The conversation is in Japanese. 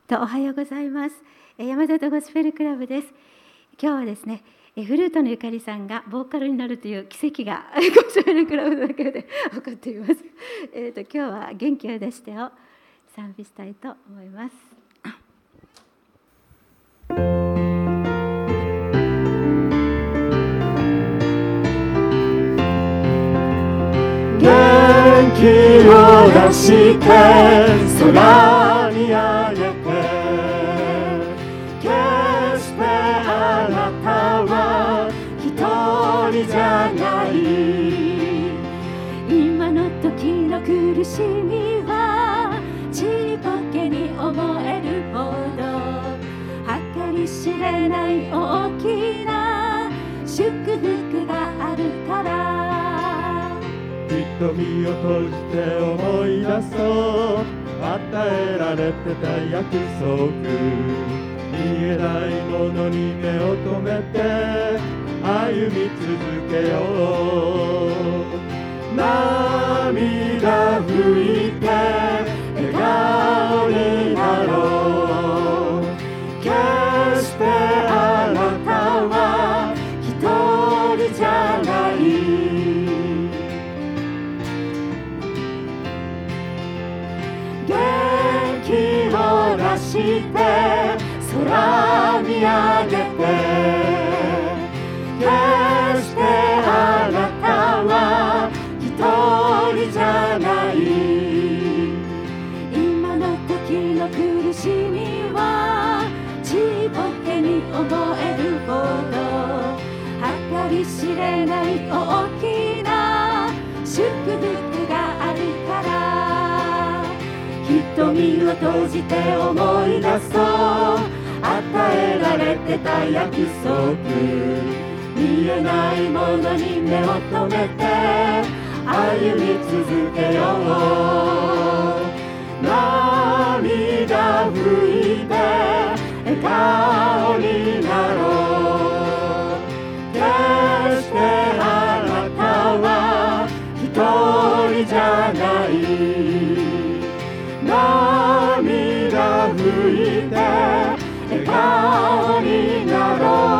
おはようございます。山里ゴスペルクラブです。今日はですね、フルートのゆかりさんがボーカルになるという奇跡がゴスペルクラブの中で起こっています。今日は元気を出してを賛美したいと思います。 元気を出して空に上げて、決してあなたは一人じゃない。 今の時の苦しみはちっぽけに思えるほど計り知れない大きな祝福があるから。 瞳を閉じて思い出そう、与えられてた約束、見えないものに目を留めて歩み続けよう。涙拭いて笑顔になろう。決してあなたは一人じゃない。元気を出して空見上げて、決してあなたは一人じゃない。 今の時の苦しみはちっぽけに思えるほど計り知れない大きな祝福があるから。 瞳を閉じて思い出そう、与えられてた約束、見えないものに目を留めて歩み続けよう。涙拭いて笑顔になろう。決してあなたは一人じゃない。涙拭いて笑顔になろう。